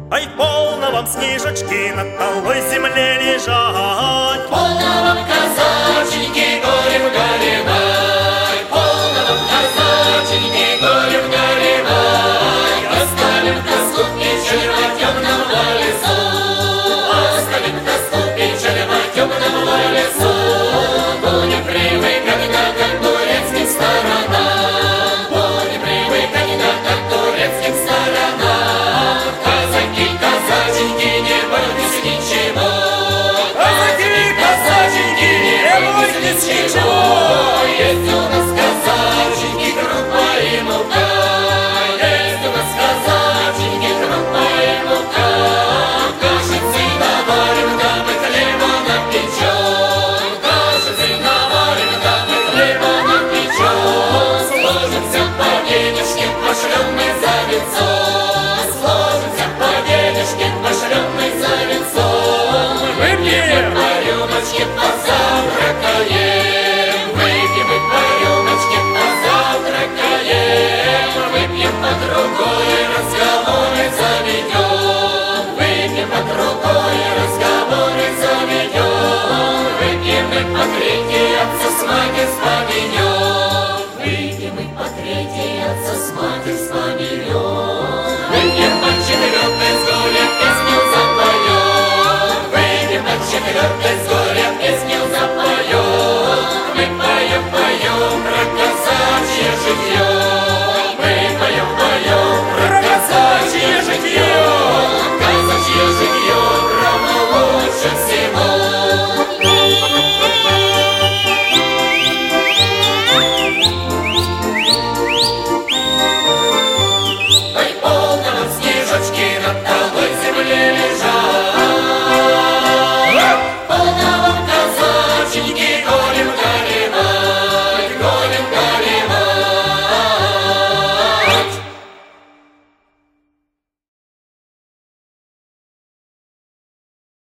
Ай, полно вам, снежочки, на талой земле лежать. Полно вам, казаченьки, горем горевать. Полно вам, казаченьки, горем горевать. Оставим тоску, печаль во темном лесу. Оставим тоску, печаль во темном лесу. Будем привыкать, как турецким сторонам. Будем привыкать, как турецким сторонам. Казаки, казаченьки, не бойтесь ничего. Казаки, казаченьки, не бойтесь ничего. Есть у нас казаченьки, крупа и мука. Есть у нас казаченьки, крупа и мука. Кашицы наварим, да мы хлеба напечем. Кашицы наварим, да мы хлеба напечем. Сложимся по денежке, пошлем мы за венцом. Сложимся по денежке, пошлем мы за венцом. Выпьем по рюмочке, позавтракаем. Выпьем и по рюмочке, позавтракаем. Выпьем по другой, разговоры заведем. Выпьем по другой, разговоры заведем. Выпьем и по третьей, отца с матерью вспомнем. Выпьем и по третьей, отца с матерью вспомнем.